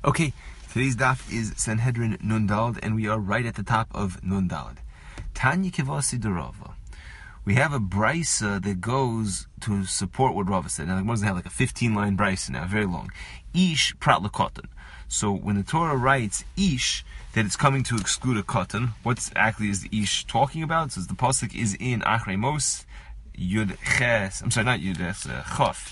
Okay, today's daf is Sanhedrin Nun Daled, and we are right at the top of Nun Daled. Tanya Kivasi de Rava. We have a brisa that goes to support what Rava said. Now, the Gemara doesn't have like a 15-line brisa now, very long. Ish prat lekotan. So when the Torah writes ish, that it's coming to exclude a kotan, what actually is the ish talking about? So the pasuk is in Achrei Mos, Yud Ches. I'm sorry, not Yud Ches, Chof.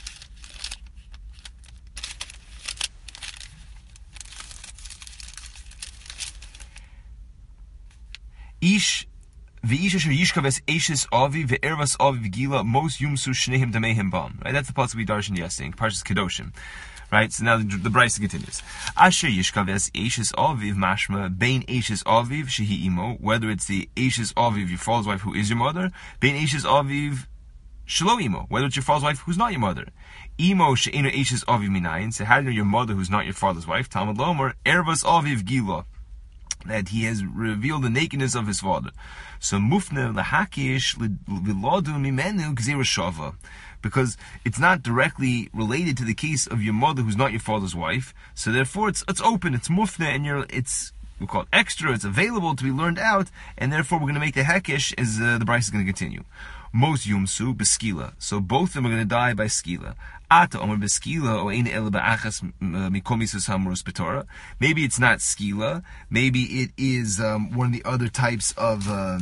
Ish v'ish asher yishkaves eishes avi ve'ervas avi v'gila mos yumsu shnehim damehim bam. Right, that's the part we darshan yesterday, Parshas Kedoshim. Right, so now the brisa continues. Asher yishkaves eishes aviv mashma bein eishes aviv shehi imo. Whether it's the eishes aviv, your father's wife, who is your mother, bein eishes aviv shelo imo. Whether it's your father's wife, who's not your mother. Imo she'enu eishes aviv minayin. So how do you know your mother, who's not your father's wife? Talmud lomer ervas aviv gila, that he has revealed the nakedness of his father. So mufne lehakish v'lodu mimenu gzeira shava, because it's not directly related to the case of your mother who's not your father's wife. So therefore it's open, it's mufne, and we call it extra, it's available to be learned out, and therefore we're going to make the hekish as the brisa is going to continue. Mos yumsu beskila. So both of them are going to die by skila. Ata omer beskila o ein el ba'achas mikomisus hamurus b'Torah. Maybe it's not skila. Maybe it is one of the other types of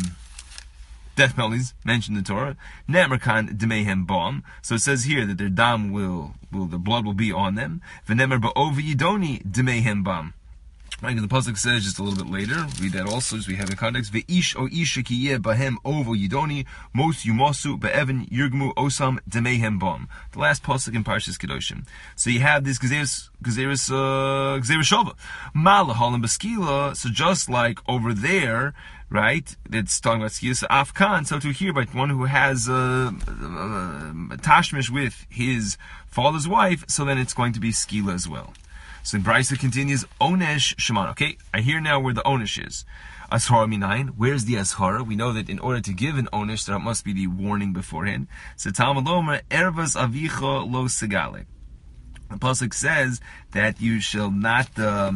death penalties mentioned in the Torah. Ne'emer demehem bam. So it says here that their dam the blood will be on them. V'ne'emer ba'ovi yidoni demehem bam. Right, and the pasuk says just a little bit later, read that also, so we have in context. Ve'ish o isha ki yeh bahem ovo yidoni mos yumasu be'evan yirgmu osam demehem bam. The last pasuk in Parshas Kedoshim. So you have this gzeres shava. Malahalim beskila. So just like over there, right, it's talking about skila. So afkan. So to here, by one who has tashmish with his father's wife, so then it's going to be skila as well. So Brisa continues, Onesh Sheman. Okay, I hear now where the Onesh is. Ashara minayin. Where's the Ashara? We know that in order to give an Onesh, there must be the warning beforehand. So Talmud Lomer, Ervas Avicha Lo Segale. The pasuk says that you shall not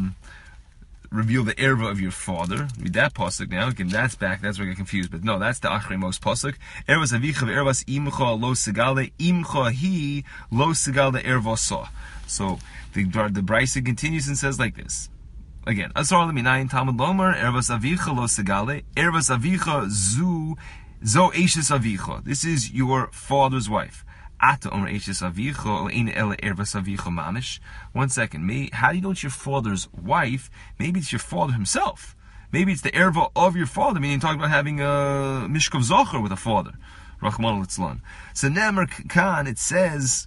reveal the erva of your father. Read that pasuk now. Again, that's back. That's where I get confused. But no, that's the Achrei Mos pasuk. Ervas Avicha Ervas Imcha Lo Segale. Imcha Hi Lo Segale Ervasa. So the brisa continues and says like this. Again, Asar leminayin Talmud lomer ervas avicha lo segale ervas avicha zo eishes avicha. This is your father's wife. Ata omer eishes avicha o ein ele ervas avicha mamish. 1 second. How do you know it's your father's wife? Maybe it's your father himself. Maybe it's the erva of your father. Meaning, talking about having a mishkav zocher with a father. Rachmana litzlan. So ne'emer kan, it says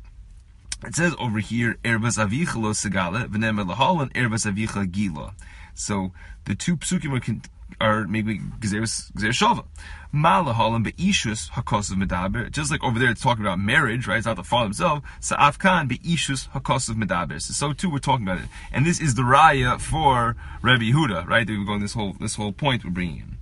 over here, Ervas Avicha Lo Segale, V'nemer Lahalan, Ervas Avicha Gila. So the two psukim are maybe Gzeres Shava. Ma Lahalan Be'ishus HaKosav Medaber. Just like over there it's talking about marriage, right? It's not the father himself. Sa'af Kan Be'ishus HaKosav Medaber. So too we're talking about it. And this is the raya for Rabbi Yehuda, right? We're going this whole point we're bringing in.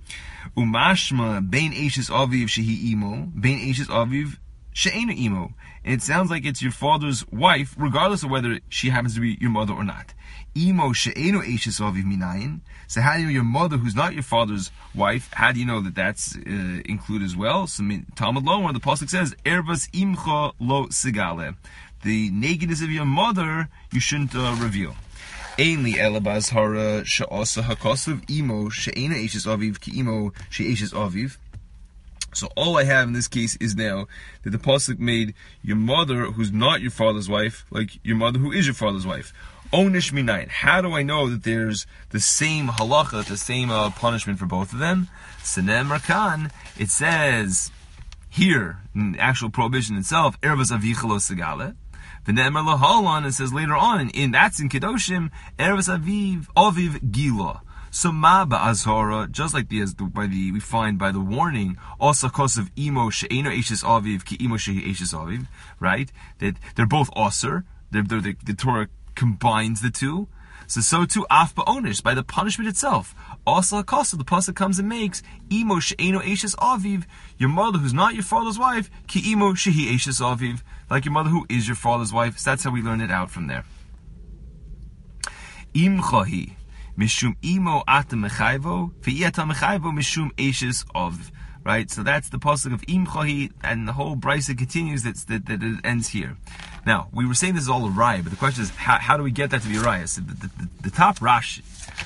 Umashma Bein Eishes Aviv Shehi Imo, Bein Eishes Aviv She'enu imo. And it sounds like it's your father's wife, regardless of whether she happens to be your mother or not. Imo she'enu eishes aviv minayin. So how do you know your mother, who's not your father's wife, how do you know that that's included as well? So Talmud Lomer, the pasuk says, Ervas imcha lo sigale. The nakedness of your mother, you shouldn't reveal. Ainli elabaz hara she'asa hakosav imo she'enu eishes aviv ki imo she'eishes aviv. So all I have in this case is now that the pasuk made your mother, who's not your father's wife, like your mother who is your father's wife. Onish minayin. How do I know that there's the same halacha, the same punishment for both of them? Senem Rakan, it says here, in the actual prohibition itself, Ervas Avicha Lo Segale. V'ne'emer Lahalan, it says later on, in that's in Kedoshim, Ervas Aviv Gila. So ma ba'azhara, just like we find by the warning, also cause of imo she'eno eishes aviv ki imo she'i eishes aviv, right? That they're both aser. The Torah combines the two. So too af ba'onish, by the punishment itself. Also cause the pasuk comes and makes imo she'eno eishes aviv, your mother who's not your father's wife, ki imo she'i eishes aviv, like your mother who is your father's wife. So that's how we learn it out from there. Imchahi mishum imo ata mechayvo v'yeta mechayvo mishum eshes of. Right, so that's the pasuk of Imchahi, and the whole brisa continues that it ends here. Now, we were saying this is all a raya, but the question is, how do we get that to be a raya? So the top Rashi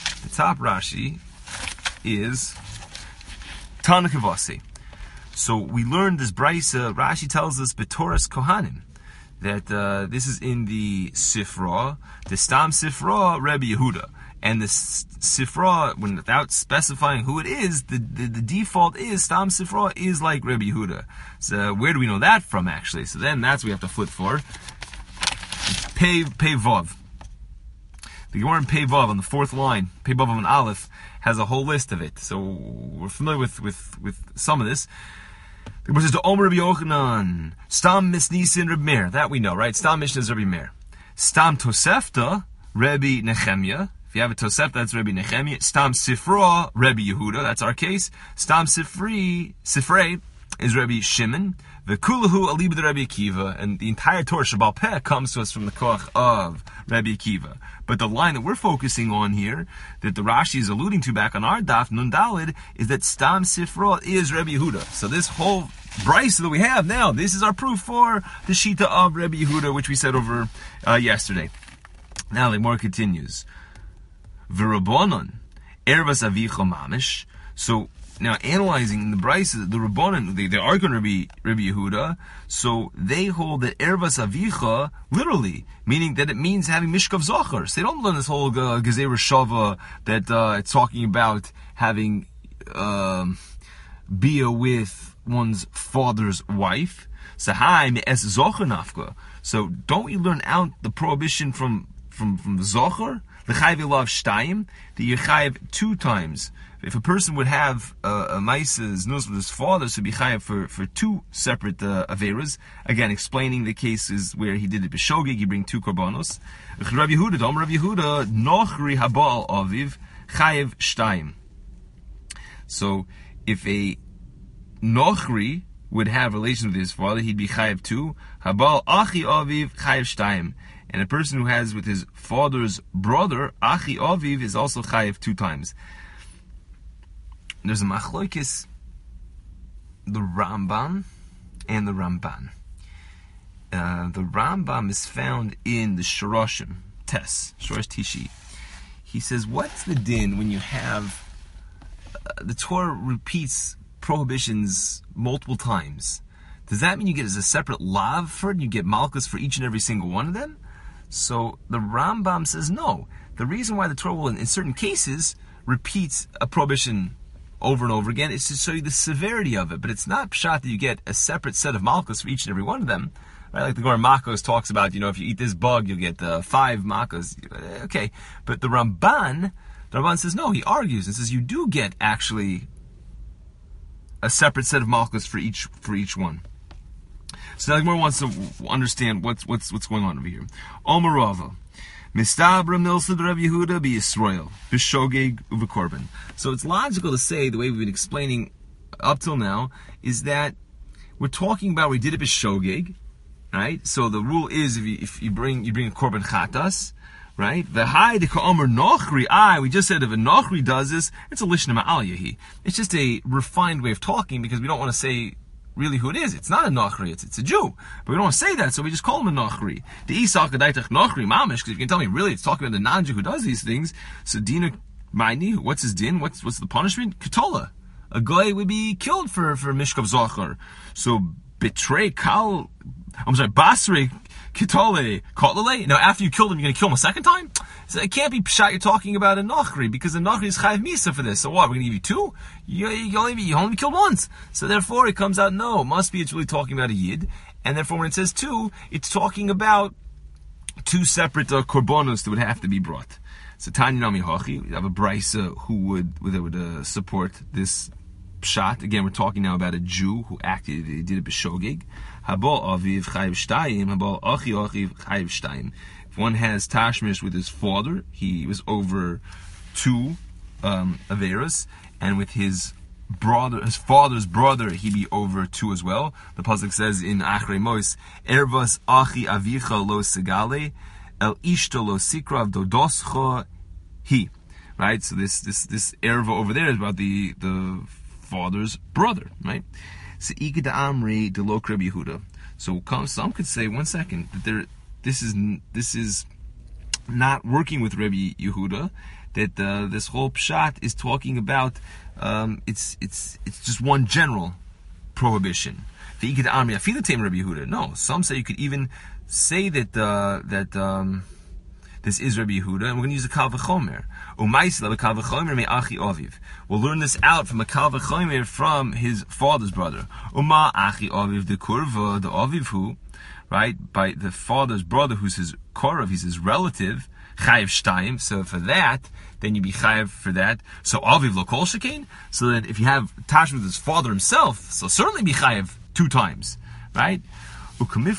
is Tanakh. So we learned this brisa. Rashi tells us B'Toras Kohanim that this is in the Sifra, the Stam Sifra Rebbe Yehuda. And the Sifra, without specifying who it is, the default is Stam Sifra is like Rebbe Yehuda. So where do we know that from, actually? So then that's what we have to flip for. Pei Vav. The Gemara in Pei Vav on the fourth line, Pei Vav on Aleph, has a whole list of it. So we're familiar with some of this. The Gemara says to Omer Rebbe Yochanan, Stam Misnisin Rebbe Meir. That we know, right? Stam Mishnah is Rebbe Meir. Stam Tosefta, Rebbe Nechemia. If you have a Tosefta, that's Rebbe Nechemia. Stam Sifra, Rebbe Yehuda. That's our case. Stam Sifrei is Rebbe Shimon. V'kulahu alibud Rebbe Akiva. And the entire Torah Shabbal Peh comes to us from the koach of Rebbe Akiva. But the line that we're focusing on here, that the Rashi is alluding to back on our daf, Nun Dalid, is that Stam Sifra is Rebbe Yehuda. So this whole brisa that we have now, this is our proof for the Shita of Rebbe Yehuda, which we said over yesterday. Now the more continues. V'Rabbanon ervas avicha mamish. So now analyzing in the brisa, the Rabbanon, they argue Rebbe Yehuda, so they hold that ervas avicha literally, meaning that it means having mishkav zachar. So they don't learn this whole gezerah shava that it's talking about having bia with one's father's wife. Sahai me es zachar nafka. So don't we learn out the prohibition from zachar? The chayiv ilav shtayim, that you chayiv 2 times. If a person would have a ma'ases nus with his father, so be chayiv for 2 separate averas. Again, explaining the cases where he did it b'shogeg, you bring 2 korbanos. Rav Yehuda, Dom Rav Yehuda, nochri habal aviv chayiv shtayim. So if a nochri would have relations with his father, he'd be chayiv 2. Habal achi aviv chayiv shtayim. And a person who has with his father's brother, Achi Aviv, is also chayiv 2 times. There's a machlokes, the Rambam and the Ramban. The Rambam is found in the Shoroshim, Shorosh Tishi. He says, what's the din when you have, the Torah repeats prohibitions multiple times? Does that mean you get as a separate lav for it, and you get malchus for each and every single one of them? So the Rambam says no. The reason why the Torah will, in certain cases, repeats a prohibition over and over again is to show you the severity of it. But it's not pshat that you get a separate set of malchus for each and every one of them. Right? Like the Gemara Makos talks about, if you eat this bug, you'll get 5 malchus. Okay. But the Ramban says no. He argues and says you do get actually a separate set of malchus for each one. So now the Gemara wants to understand what's going on over here. Omarava. Mistabra milsa Rav Yehuda be Yisrael. B'shogeg u'v'korban. So it's logical to say, the way we've been explaining up till now, is that we're talking about we did it b'shogeg, right? So the rule is if you bring a korban chatas, right? V'hai de ka'omer nochri. We just said if a nochri does this, it's a lishna ma'al yahi. It's just a refined way of talking because we don't want to say really who it is. It's not a Nachri, it's a Jew. But we don't want to say that, so we just call him a Nachri. The Isaac Adaitach Nachri Mamish, because if you can tell me really it's talking about the non-Jew who does these things, so Dina Maini, what's his din? What's the punishment? Katola. A guy would be killed for Mishkav Zachar. So Basri Kitole Kotlele. Now after you killed him, you're gonna kill him a second time? So it can't be pshat you're talking about a Nachri, because a Nachri is Chayiv Misa for this. So what, we're gonna give you 2? You only killed once. So therefore it comes out, no, it must be it's really talking about a Yid. And therefore when it says 2, it's talking about 2 separate korbanos that would have to be brought. So Tanya Nami Hachi, we have a brisa who would support this pshat. Again, we're talking now about a Jew who did it b'shogeg. Habal aviv chayiv shtayim, habal achi achiv chayiv shtayim. If one has tashmish with his father, he was over 2 averas, and with his father's brother, he'd be over 2 as well. The pasuk says in Achrei Mos, ervas achi avicha lo segale, El ishtolo sikrav dodoscho he. Right? So this erva over there is about the father's brother, right? So Igad Amri Delok Rabbi Yehuda. So some could say, one second, that this is not working with Rabbi Yehuda, that this whole pshat is talking about it's just one general prohibition. The Igad Amri Afilatem Rabbi Yehuda. No, some say you could even say that this is Rabbi Yehuda, and we're going to use a Kal V'chomer. U'maisla v'Kal V'chomer me'achi aviv. We'll learn this out from a Kal V'chomer from his father's brother. Uma achi aviv the kurva, the aviv who, right, by the father's brother who's his korav, he's his relative, chayiv shtayim. So for that, then you be chayiv for that. So aviv lo kol shekain. So that if you have tashmish with his father himself, so certainly be chayiv 2 times, right? So this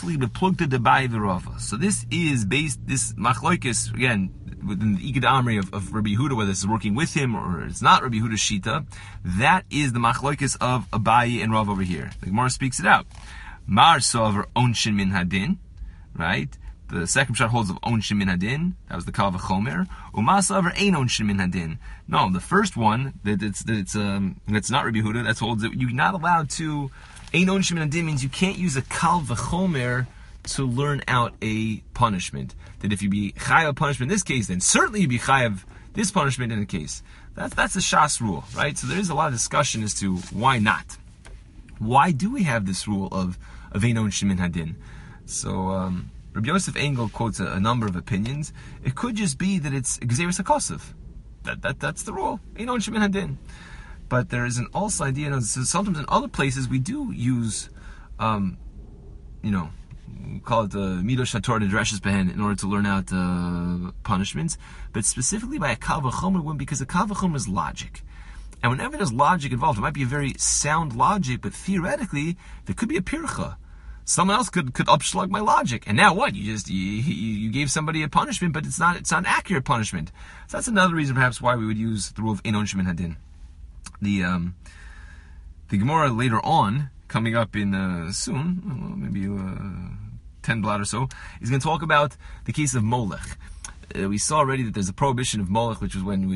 is based, this machlokes, again, within the Igad Amri of Rabbi Yehuda, whether it's working with him or it's not Rabbi Yehuda's shita, that is the machlokes of Abaye and Rav over here. The Gemara speaks it out. Mar sover onshin min hadin, right? The second shot holds of onshin min hadin. That was the Kal V'chomer. Uma sover ein onshin min hadin. No, the first one that's not Rabbi Yehuda. That holds that you're not allowed to. Ein onshin min hadin means you can't use a Kal V'chomer to learn out a punishment. That if you be chayav punishment in this case, then certainly you be chayav this punishment in the case. That's a Shas rule, right? So there is a lot of discussion as to why not. Why do we have this rule of ein onshin min hadin? So Rabbi Yosef Engel quotes a number of opinions. It could just be that it's Gzeirus HaKosov. That's the rule. Ein onshin min hadin. But there is an also idea, so sometimes in other places we do use, we call it the Midos HaTorah Nidreshes Behen in order to learn out punishments, but specifically by a Kal V'chomer, because a Kal V'chomer is logic. And whenever there's logic involved, it might be a very sound logic, but theoretically, there could be a pircha. Someone else could upslug my logic. And now what? You gave somebody a punishment, but it's not an accurate punishment. So that's another reason perhaps why we would use the rule of Ein onshin min hadin. The Gemara later on, coming up in soon, maybe 10 blot or so, is going to talk about the case of Molech. We saw already that there's a prohibition of Molech, which was when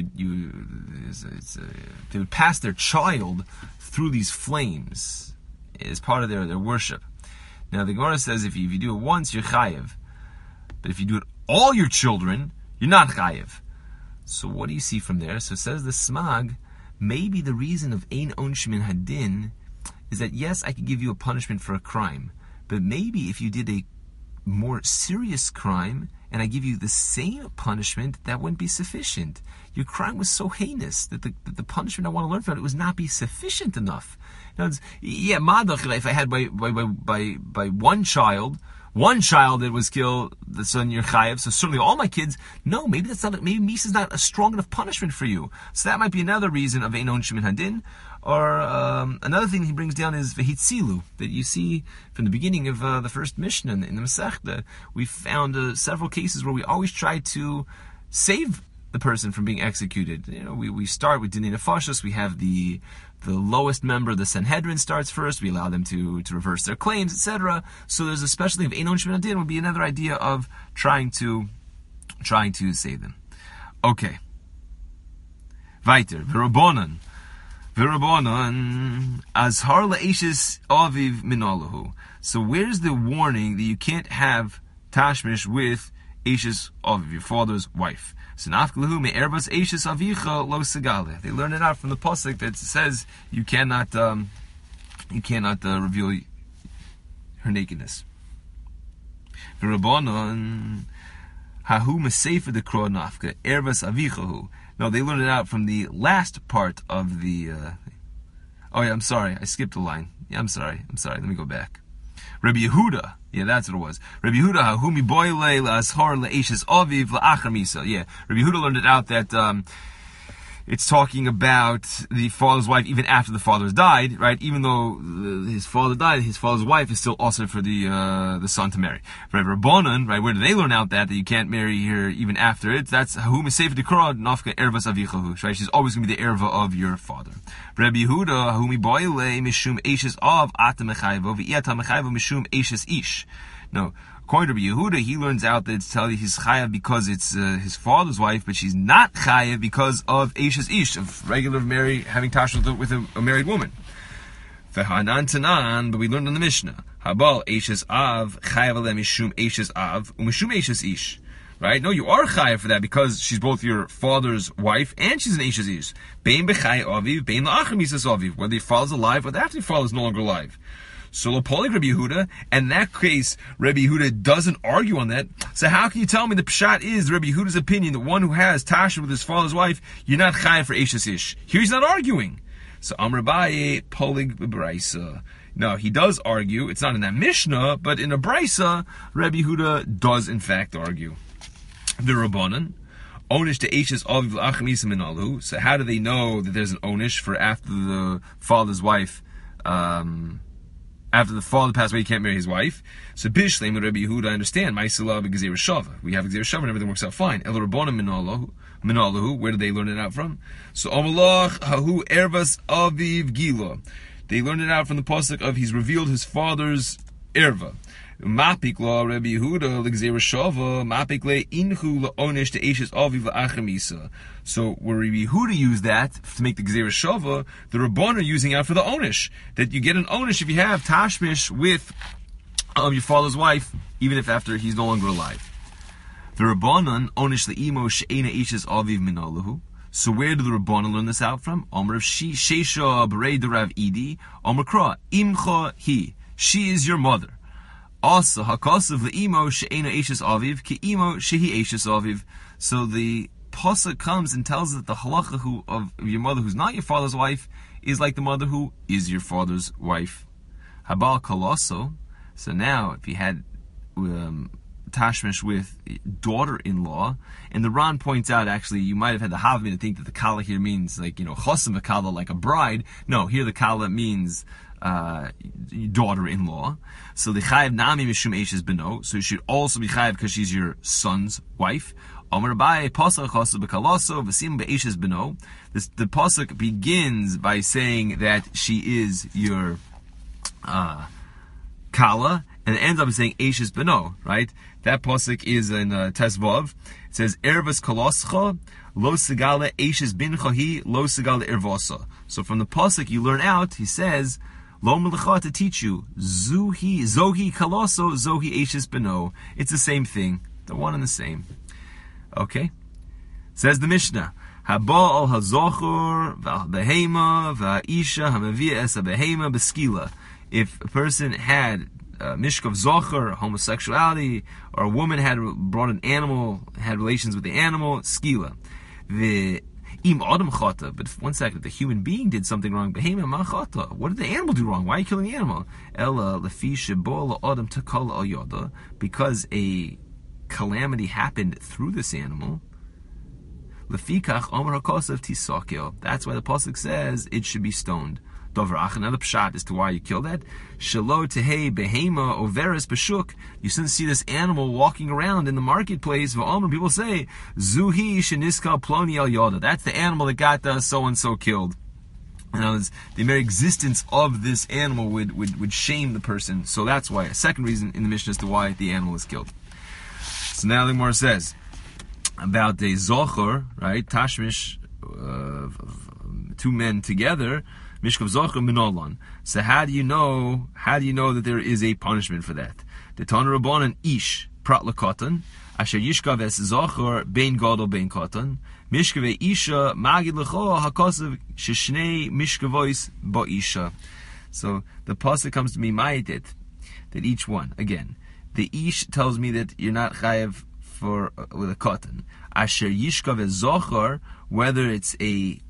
they would pass their child through these flames as part of their worship. Now the Gemara says if you do it once, you're chayiv, but if you do it all your children, you're not chayiv. So what do you see from there? So it says the Smag, maybe the reason of Ein onshin min hadin is that yes, I could give you a punishment for a crime, but maybe if you did a more serious crime and I give you the same punishment, that wouldn't be sufficient. Your crime was so heinous that the punishment I want to learn from it would not be sufficient enough. Madach, if I had by one child that was killed, the son you're chayav, so certainly all my kids, no, maybe Misa is not a strong enough punishment for you. So that might be another reason of Ein onshin min hadin. Or another thing he brings down is v'hitzilu, that you see from the beginning of the first Mishnah in the Masechta. We found several cases where we always try to save the person from being executed. We start with Dinei Nefashos. We have the lowest member of the Sanhedrin starts first. We allow them to reverse their claims, etc. So there's especially of Ein onshin min hadin would be another idea of trying to save them. Okay. Weiter. V'Rabbanan azhar le'eshes aviv minalahu. So where's the warning that you can't have tashmish with eshes aviv, your father's wife? So nafkalahu me'erbas eshes avicha lo segale. They learn it out from the pasuk that says you cannot reveal her nakedness. V'Rabbanan hahu mesefer the kro nafka erbas avichahu. No, they learned it out from the last part of the... I'm sorry. I skipped a line. I'm sorry. Let me go back. Rabbi Yehuda. Yeah, that's what it was. Rabbi Yehuda, hahumi boile la'azhar la'eshes aviv la'achar misa. Yeah, Rabbi Yehuda learned it out that it's talking about the father's wife even after the father's died, right? Even though his father died, his father's wife is still also for the son to marry. Rabbanan, right? Where do they learn out that you can't marry her even after it? That's hahu mesefer dekra nafka ervas avichahu. Right? She's always going to be the erva of your father. Rabbi Yehuda hahu miboile mishum eshes av ata mechayvo v'iyata mechayvo mishum eshes ish. No. According to Yehuda, he learns out that it's telling he's chayav because it's his father's wife, but she's not chayav because of Eishes Ish, of regular having tashmish with a married woman. V'hanan tanan, but we learned in the Mishnah, Habal Eishes Av chayav alem mishum Eishes Av umishum Eishes Ish. Right? No, you are chayav for that because she's both your father's wife and she's an Eishes Ish. Bein b'chay aviv, bein la'achar misas aviv. Whether your father's alive or after your father's no longer alive. So Lopolig Rabbi Yehuda, and in that case, Rabbi Yehuda doesn't argue on that. So how can you tell me the pshat is Rabbi Yehuda's opinion, the one who has tasha with his father's wife, you're not chayav for Eishes Ish? Here he's not arguing. So Amr Abaye Polig b'Braisa. No, he does argue. It's not in that Mishnah, but in a Braisa, Rabbi Yehuda does in fact argue. The Rabbanan, Onish to Eishes Aviv l'achar misa minalu. So how do they know that there's an Onish for after the father's wife? After the father passed away, he can't marry his wife. So Bishleim and Rabbi Yehuda understand. Ma'isela b'gzeir shava. We have gzeir shava and everything works out fine. El Rabbanan minalahu. Where did they learn it out from? So Amalach hahu ervas aviv gila. They learned it out from the pasuk of he's revealed his father's erva. Mapik la Rabbi Yehuda l'gzeir shava. Mapik le inhu la'onish to Eishes aviv la'achar misa. So where Rabbi Yehuda used that to make the gzeir shava, the Rabban are using out for the onish. That you get an onish if you have tashmish with your father's wife, even if after he's no longer alive. The Rabbanan onish le'imo she'ena Eishes aviv minalahu. So where do the Rabbanan learn this out from? Omer of Sheisha B'rei Derav Idi. Omer Kra Imcha Hi. She is your mother. Also Hakasav le'imo she'ena Eishes aviv ke'imo shehi Eishes aviv. So the pasuk comes and tells that the halacha of your mother who's not your father's wife is like the mother who is your father's wife. Habal Koloso. So now if you had tashmish with daughter-in-law, and the Ran points out actually you might have had the Havmin to think that the kala here means like chosim kala, like a bride. No, here the kala means daughter-in-law. So the chayav nami mishum Eishes beno. So you should also be chayav because she's your son's wife. Omer Abaye pasuk chosim bekalaso v'sim be'Eishes beno. The pasuk begins by saying that she is your kala, and it ends up saying Eishes beno. Right? That pasuk is in Tesvav. It says ervas koloscha lo segala Eishes bincha hi lo segala ervasa. So from the pasuk you learn out, he says lo melecha to teach you zohi kaloso zohi Eishes beno. It's the same thing, the one and the same. Okay, says the Mishnah. Haba al hazochor v'behema v'isha hamavia es behema beskila. If a person had mishkav zocher, homosexuality, or a woman had brought an animal, had relations with the animal, skila. The im adam chata. But one second, if the human being did something wrong, behema ma chata. What did the animal do wrong? Why are you killing the animal? Ella lefi shebo adam takal al yoda. Because a calamity happened through this animal. Lefikach omer hakosav tisakil. That's why the pasuk says it should be stoned. Dovrach, another pshat as to why you killed that. Shelo tehei behema overes b'shuk. You shouldn't see this animal walking around in the marketplace. V'omer, people say, Zuhi sheniska ploni al yoda. That's the animal that got so and so killed. In other words, the mere existence of this animal would shame the person. So that's why. A second reason in the Mishnah as to why the animal is killed. So now the Gemara says about the zocher, right? Tashmish, two men together. Mishkav zocher minolan. So how do you know that there is a punishment for that? The Tana Rabbanan ish prat lakotan asher yishkav es zocher bein gadol bein kotan mishkav isha magid lecho hakasav sheshnei mishkavois ba isha. So the pasuk comes to me ma'adet that each one again. The ish tells me that you're not chayav for with a cotton. Asher yishkav es zocher, whether it's a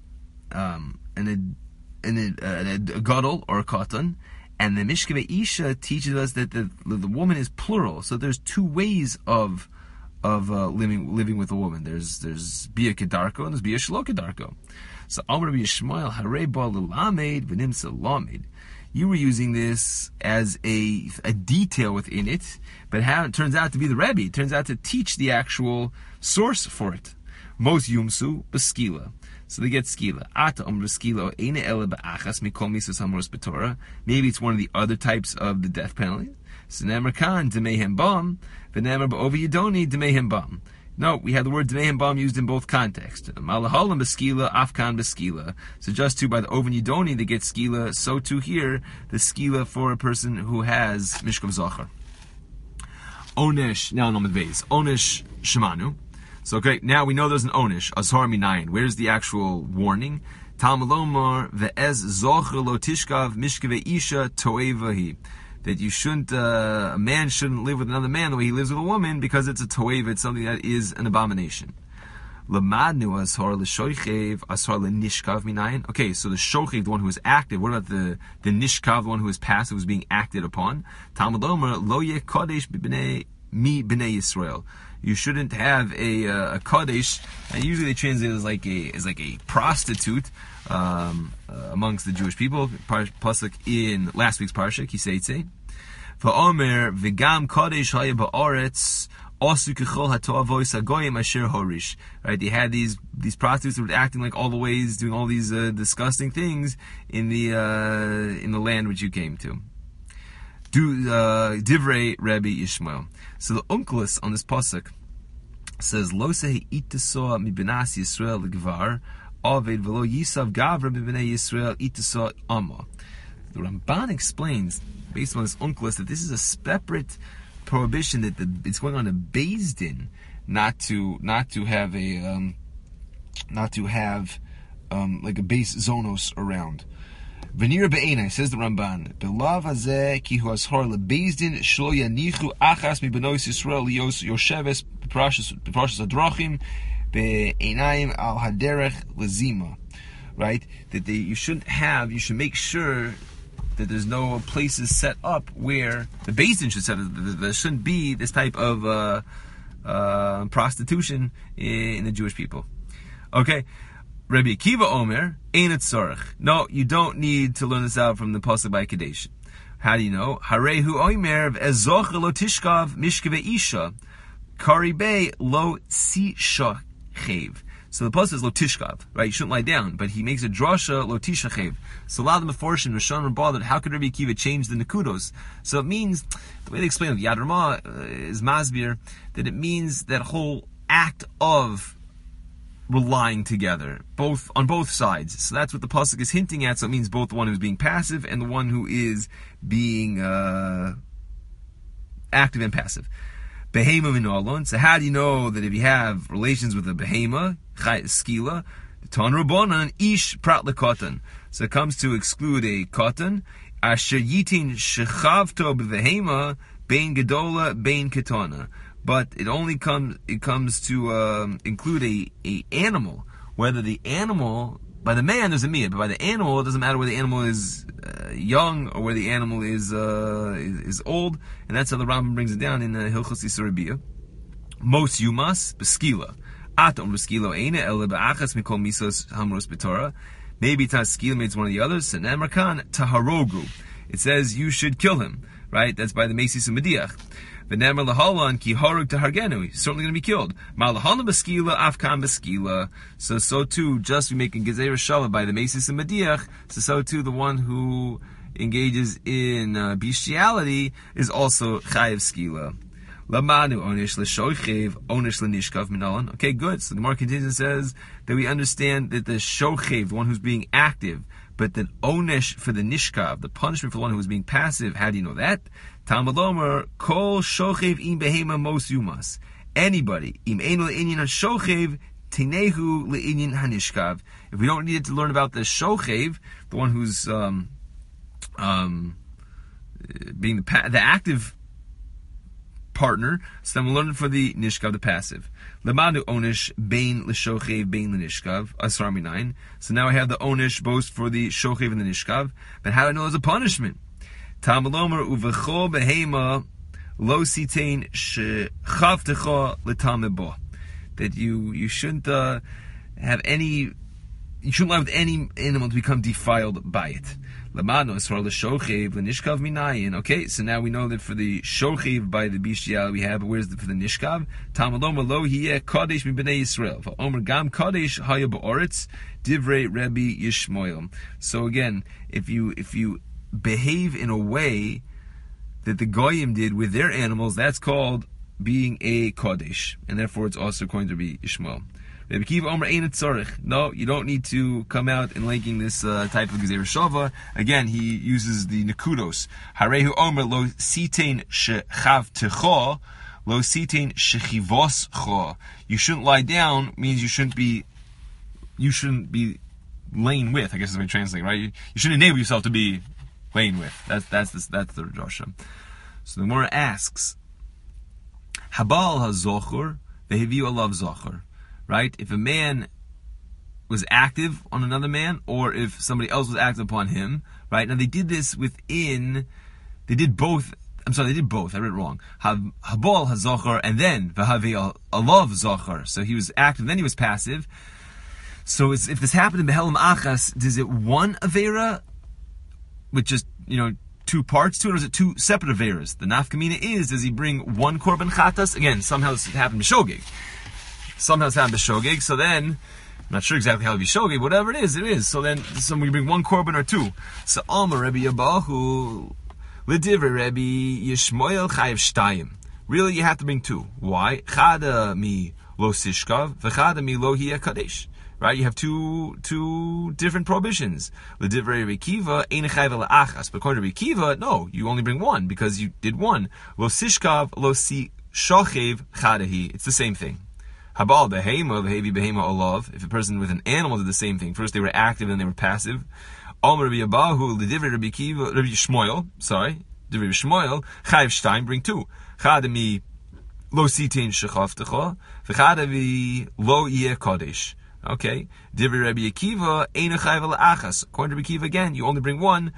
gadol or a cotton, and the Mishkaveh Isha teaches us that the woman is plural. So there's two ways of living with a woman. There's Bia Kedarko and there's Bia Shlo Kedarko. So Amr Rabbi Yishmael Harei Ba L'Lamed V'Nimsa Lamed. You were using this as a detail within it, but how it turns out to be the Rebbe. It turns out to teach the actual source for it. Mos Yumsu B'Skila. So they get skila. Ata umr skila eina ele ba'achas mikol misus hamoros b'Torah. Maybe it's one of the other types of the death penalty. So nemer kan demehem bam, v'nemer ba'ovi yidoni demehem bam. No, we have the word demehem bam used in both contexts. Malahalam beskila, afkan beskila. So just too by the oven yidoni they get skila, so too here the skila for a person who has mishkav zachar. Onesh, now Nomad Vez. Onesh Shemanu. So okay, now we know there's an Onesh, Azhar Minayin. Where's the actual warning? Talmalomar ve'ez zocher lo tishkav mishkave isha toevahi. That you shouldn't, a man shouldn't live with another man the way he lives with a woman because it's a toeva, it's something that is an abomination. Lamadnu ashar l'shoichev ashar l'nishkav minayin. Okay, so the shochev, the one who is active. What about the nishkav, the one who is passive, who's being acted upon? Talmud Omer lo yeh kodesh mi b'nei Yisrael. You shouldn't have a kodesh. And usually they translate it as like a prostitute amongst the Jewish people. Pasuk in last week's parsha, Kiseitze. Va'omer v'gam kodesh haya ba'aretz. Also, horish. Right? They had these prostitutes that were acting like all the ways, doing all these disgusting things in the land which you came to. Divrei Rabbi Yishmael. So the Onkelos on this pasuk says, "Lo sehi itaso mi benas Yisrael l'gvar aved v'lo yisav gavra mi b'nei Yisrael itaso amma." The Ramban explains, based on this Onkelos, that this is a separate prohibition that it's going on a Beis Din not to have like a base zonos around. Venir be'enai, says the Ramban, belav hazeh ki hu ashar lebeis din shlo yanichu achas mi benois Yisrael lios yosheves b'parashas hadrachim be'enayim al haderech lezima. Right? That you should make sure that there's no places set up where the Beis Din should set up. There shouldn't be this type of prostitution in the Jewish people. Okay, Rabbi Akiva Omer, Ein et tzorech. No, you don't need to learn this out from the pasuk by Kadesh. How do you know? Harehu Omer v'ezoch lo tishkav mishkeve isha karibei lo sisha chev. So the pasuk is lo tishkav, right? You shouldn't lie down, but he makes a drasha lo tishachev. So a lot of the Meforshim, Rishon are bothered. How could Rabbi Akiva change the nekudos? So it means, the way they explain it, Yad Ramah is masbir, that it means that whole act of relying together, on both sides. So that's what the pasuk is hinting at. So it means both the one who's being passive and the one who is being active and passive. Behema minalon. So how do you know that if you have relations with a behema, skila, ton rabbanan ish prat lekotan? So it comes to exclude a kotan. Asher yitin shechavto bevehema bein gedola bein ketana. But it comes to include a animal. Whether the animal, by the man there's a miyah, but by the animal it doesn't matter whether the animal is young or whether the animal is old, and that's how the Rambam brings it down in Hilchos Yisur Biyah. Mos yumas beskila, atom beskilo eine ele beachas mikol misos hamros b'Torah. Maybe taskila means one of the others. Senemar kan taharogu. It says you should kill him. Right? That's by the Mesis and Mediach. V'nemer lahalan ki harug tahargenu. He's certainly going to be killed. Malahalan beskila, afkan beskila. So too, just be making gezeira shala by the Mesis and Mediach. So too, the one who engages in bestiality is also chayev skila. Lamanu onish l'shochev onish l'nishkav minalan. Okay, good. So the Gemara continues and says that we understand that the shochev, the one who's being active, but then onesh for the nishkav, the punishment for the one who was being passive. How do you know that? Talmud Omer kol shochev im behema mos yumas. Anybody im ein le'inyan hashochev tinehu le'inyan hanishkav. If we don't need to learn about the shochev, the one who's being the active partner, so then we'll learn it for the nishkav, the passive. Lemadu onish bein l'shochev bein l'nishkav asar minayin. So now I have the onish both for the shochev and the nishkav. But how do I know there's a punishment? Talmud Omer uvechol behema lo sitein shechavtecha l'tameh bo. That you shouldn't have any. You shouldn't allow any animal to become defiled by it. Lamano is for the shochev, the nishkav minayin. Okay, so now we know that for the shochev by the bestiality we have, but where's for the nishkav? Talmud Omer lo hiye kodesh mi b'nei Yisrael. For Omer gam kodesh haya ba'oretz divrei Rabbi Yishmael. So again, if you behave in a way that the Goyim did with their animals, that's called being a Kodesh, and therefore it's also going to be Ishmael. Rabbi Akiva Omer Ein Tzorich. No, you don't need to come out and linking this type of Gezer Shava. Again, he uses the Nekudos. Harehu Omer Lo Sitein Shechav Techo, Lo Sitein Shechivos Cho. You shouldn't lie down means you shouldn't be laying with. I guess is the way to translate, right? You shouldn't enable yourself to be laying with. That's the drasha. So the Gemara asks, Habal hazochur veheviu alav zochur. Right? If a man was active on another man, or if somebody else was active upon him, right? Now they did both. I read it wrong. Habal hazochur, and then vehavi alav zochur. So he was active, then he was passive. So if this happened in Behelam Achas, is it one Avera with just, two parts to it, or is it two separate Averas? The nafkamina is, does he bring one Korban Chatas? Again, somehow this happened to Shogeg. So then, I'm not sure exactly how it be Shogeg, whatever it is. So we bring one Korban or two. So Amar Rabbi Yabahu, L'divrei Rabbi Yishmoel Chayev Shtayim. Really, you have to bring two. Why? Chada mi lo sishkav, v'chada mi lo hiya kadesh. Right, you have two different prohibitions. L'divrei Rabbi Akiva ein chayv la'achas, but according to Rabbi Akiva, no, you only bring one because you did one. Lo sishkav, lo si shochev chadahi. It's the same thing. Habal behema v'hevi behema olav. If a person with an animal did the same thing, first they were active, then they were passive. Om Rabbi Abahu l'divrei Rabbi Akiva, Rabbi Shmuel, divrei Shmuel chayv shtayim, bring two. Chadami lo sitin shechavtecha, v'chadavi lo yeh kodesh. Okay, Divrei Rabbi Akiva ein chayv la'achas. According to Rabbi Akiva, again, you only bring one.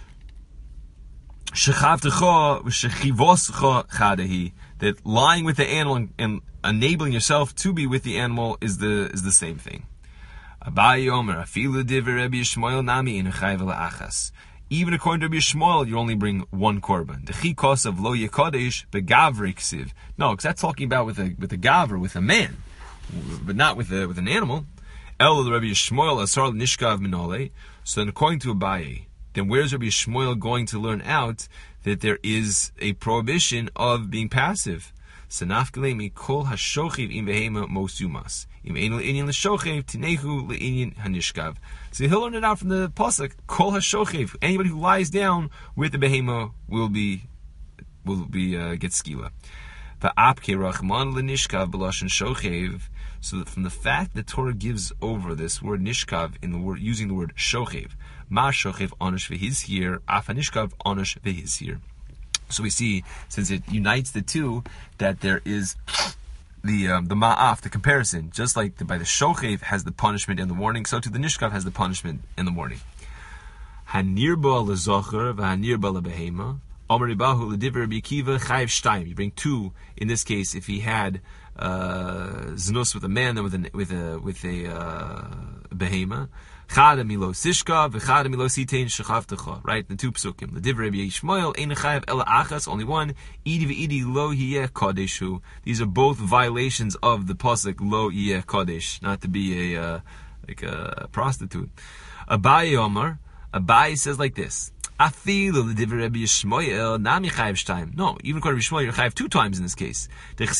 Shechavtecha v'shechivoscha chadahi. That lying with the animal and enabling yourself to be with the animal is the same thing. Abaye Omer afilu Divrei Rabbi Yishmael nami ein chayv la'achas. Even according to Rabbi Yishmael, you only bring one korban. The chikos of lo yekodesh begavri ksiv. No, because that's talking about with a gavra, with a man, but not with an animal. El Rabbi Yishmael asar nishkav minole. So then, according to Abaye, then where's Rabbi Yishmael going to learn out that there is a prohibition of being passive? Sanafkalemi kol hashochiv im behema mosumas im enel inyan l'shochiv tinehu le'inyan hanishkav. So he'll learn it out from the pasuk kol hashochiv. Anybody who lies down with the behema will be get skila. Va'apke rachman l'nishkav b'lashon shochiv. So that from the fact that Torah gives over this word nishkav in the word using the word shochev, ma shochev onish v'his here, af nishkav onish v'his here. So we see, since it unites the two, that there is the ma'af, the comparison, just like by the shochev has the punishment and the warning, so too the nishkav has the punishment and the warning. Hanirba lezocher v'hanirba lebehema. Omer Ribahu l'divrei Rabbi Akiva chayiv shtayim. You bring two. In this case, if he had znus with a man, then with a behema. Chada milo sishka v'chada milo sitein shechavtecha. Right, the two psukim. L'divrei Rabbi Yishmael ein chayiv ela achas, only one. Idi v'idi lo yeh kodeshu. These are both violations of the pasuk lo yeh kodesh, not to be a prostitute. Abaye Omar. Abaye says like this. No, even according to Rabbi Yishmael, you're chayiv two times in this case. That's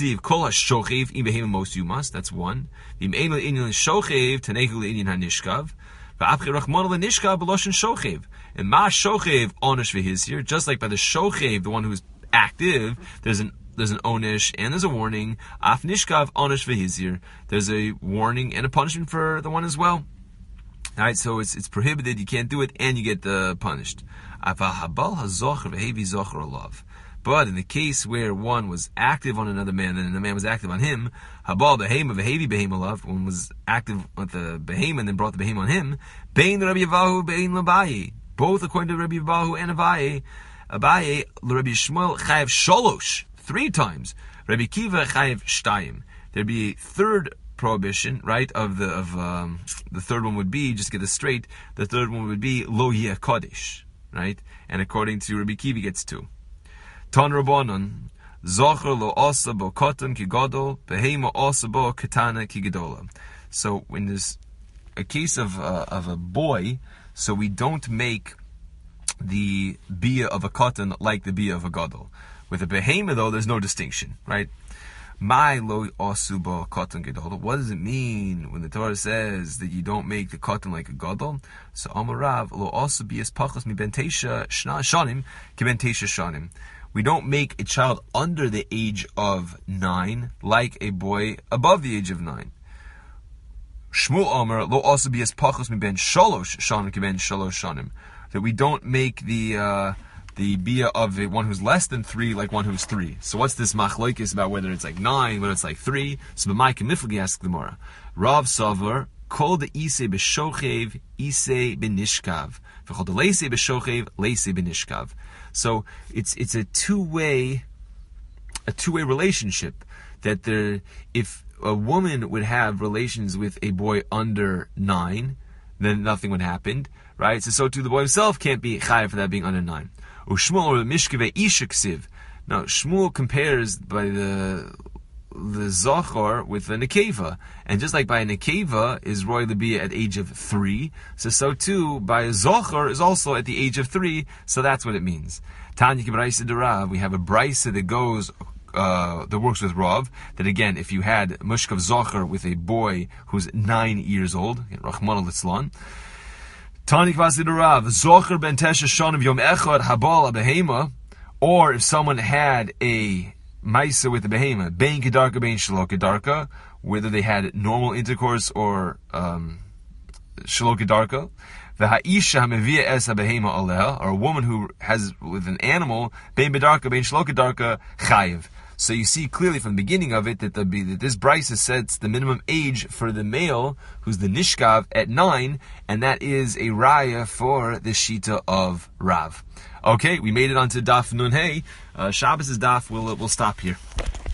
one. And ma shochev onish v'hizir, just like by the shochev, the one who's active, there's an onish and there's a warning. Af nishkav onish v'hizir, there's a warning and a punishment for the one as well. Alright, so it's prohibited, you can't do it, and you get punished. But in the case where one was active on another man and the man was active on him, one was active with the behema and then brought the behema on him, both according to Rabbi Yavahu and Abaye, Rabbi Shmuel chayev sholosh, 3 times. Rabbi Akiva chayev shtayim. There'd be a third prohibition, right? The third one would be, just to get this straight, the third one would be lo yeh kodesh, right? And according to Rabbi Akiva, gets 2. Ton Rabbanon, zocher lo asa bo kotan ki gadol, behema asa bo katana ki gadola. So when there's a case of a boy, so we don't make the bia of a cotton like the bia of a gadol. With a behema, though, there's no distinction, right? My lo osuba cotton gadol. What does it mean when the Torah says that you don't make the cotton like a gadol? So Amarav lo osu bias pachos mi ben teisha shna shanim ki ben teisha shanim. We don't make a child under the age of 9 like a boy above the age of 9. Shmuel Omer lo osu bias pachos mi ben shalosh shanim ki ben shalosh shanim. That we don't make the bia of the one who's less than 3 like one who's 3. So what's this machlokes about whether it's like 9, whether it's like 3? So b'mai kemiflagi ask the Gemara. Rav Savar kol the isei b'shochev isei b'nishkav v'chol the leisei b'shochev leisei b'nishkav. So it's a two-way relationship that if a woman would have relations with a boy under 9, then nothing would happen, right? So too the boy himself can't be chayav for that being under 9. Ushmuel or mishkeve ishaksiv. Now Shmuel compares by the zachor with the nekeva, and just like by a nekeva is roy lebia at age of 3, so too by a zachor is also at the age of 3. So that's what it means. Tanya kibraisa de Rav. We have a brisa that goes that works with Rav. That again, if you had mushkav zachor with a boy who's 9 years old, Rachmana litzlan. Tani kvasi de Rav, zocher ben tesha shonim yom echad habal behema, or if someone had a maisa with the behema, bein kedarka bein shelo kedarka, whether they had normal intercourse or shelo kedarka, the ha'isha hamevia es behema aleha, or a woman who has with an animal, bein bedarka bein shelo kedarka chayiv. So you see clearly from the beginning of it that this brisa sets the minimum age for the male who's the nishkav at 9, and that is a raya for the shita of Rav. Okay, we made it onto Daf Nun Hey. Shabbos' Daf. We'll stop here.